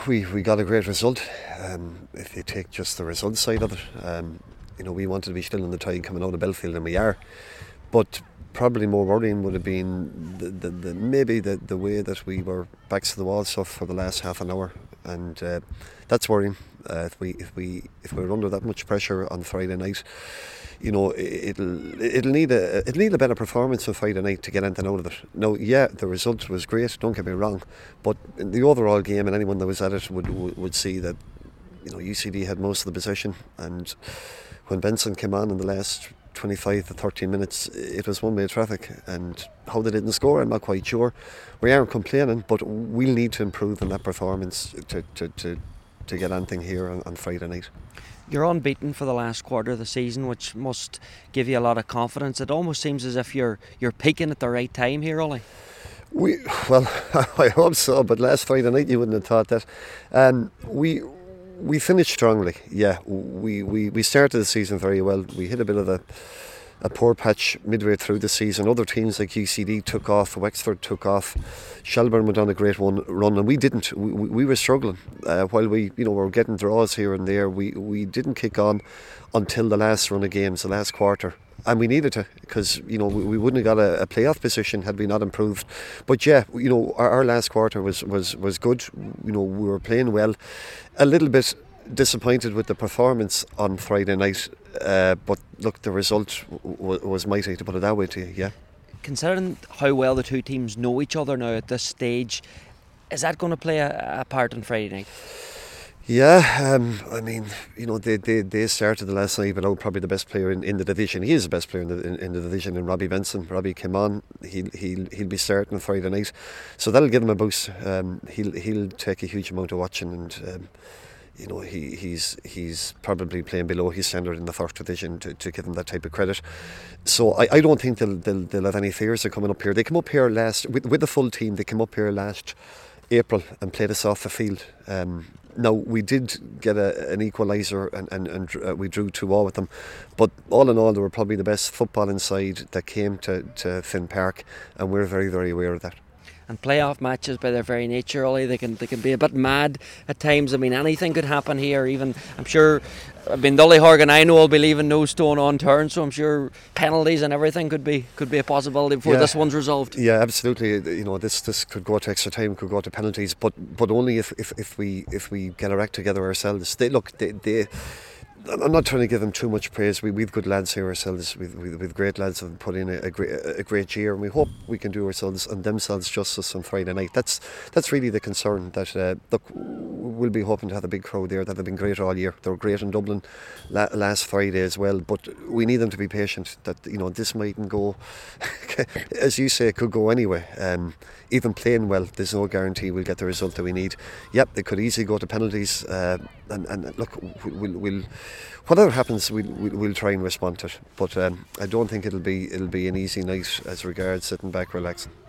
We got a great result. If you take just the result side of it, we wanted to be still in the tie coming out of Belfield, and we are. But probably more worrying would have been maybe the way that we were backs to the wall stuff for the last half an hour, and that's worrying. If we were under that much pressure on Friday night, it'll need a better performance on Friday night to get anything out of it. Now, yeah, the result was great. Don't get me wrong, but in the overall game, and anyone that was at it would see that UCD had most of the possession, and when Benson came on in the last 25 to 30 minutes, it was one-way traffic, and how they didn't score, I'm not quite sure. We aren't complaining, but we'll need to improve on that performance to get anything here on Friday night. You're unbeaten for the last quarter of the season, which must give you a lot of confidence. It almost seems as if you're peaking at the right time here, Ollie. Well, I hope so, but last Friday night you wouldn't have thought that. We finished strongly. Yeah, we started the season very well. We hit a bit of a poor patch midway through the season. Other teams like UCD took off, Wexford took off, Shelbourne went on a great run, and we didn't. We were struggling. While we were getting draws here and there, we didn't kick on until the last run of games, the last quarter. And we needed to, because we wouldn't have got a playoff position had we not improved. But yeah, our last quarter was good. We were playing well. A little bit disappointed with the performance on Friday night, but look, the result was mighty, to put it that way to you. Yeah. Considering how well the two teams know each other now at this stage, is that going to play a part on Friday night? Yeah, they started the last night without probably the best player in the division. He is the best player in the division, in Robbie Benson. Robbie came on. He'll be starting Friday night, so that'll give him a boost. He'll take a huge amount of watching, and he's probably playing below his standard in the first division to give him that type of credit. So I don't think they'll have any fears of coming up here. They come up here with the full team. They came up here last April and played us off the field. Now, we did get an equaliser and we drew 2-2 with them, but all in all, they were probably the best footballing side that came to Finn Park, and we're very, very aware of that. And playoff matches, by their very nature, Ollie, they can be a bit mad at times. I mean, anything could happen here. Even, I'm sure, the Ollie Horgan I know will be leaving no stone unturned, so I'm sure penalties and everything could be a possibility before this one's resolved. Yeah, absolutely. This could go to extra time, could go to penalties, but only if we get our act together ourselves. They I'm not trying to give them too much praise. We've good lads here ourselves. We've great lads who have put in a great year, and we hope we can do ourselves and themselves justice on Friday night. That's really the concern. That look, we'll be hoping to have a big crowd there. That have been great all year. They were great in Dublin last Friday as well. But we need them to be patient. That this mightn't go, as you say, it could go anyway. Even playing well, there's no guarantee we'll get the result that we need. Yep, they could easily go to penalties. And look, we'll whatever happens, we'll try and respond to it. But I don't think it'll be an easy night as regards sitting back relaxing.